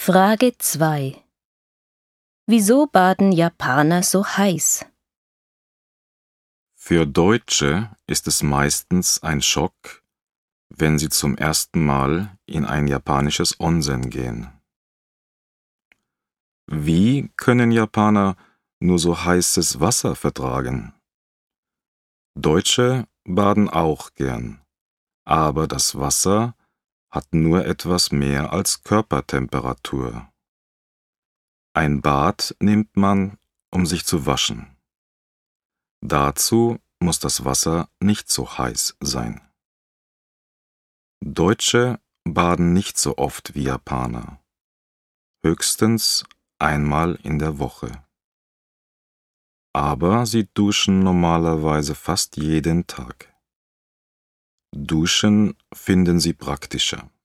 Frage 2. Wieso baden Japaner so heiß? Für Deutsche ist es meistens ein Schock, wenn sie zum ersten Mal in ein japanisches Onsen gehen. Wie können Japaner nur so heißes Wasser vertragen? Deutsche baden auch gern, aber das Wasser hat nur etwas mehr als Körpertemperatur. Ein Bad nimmt man, um sich zu waschen. Dazu muss das Wasser nicht so heiß sein. Deutsche baden nicht so oft wie Japaner, höchstens einmal in der Woche. Aber sie duschen normalerweise fast jeden Tag. Duschen finden sie praktischer.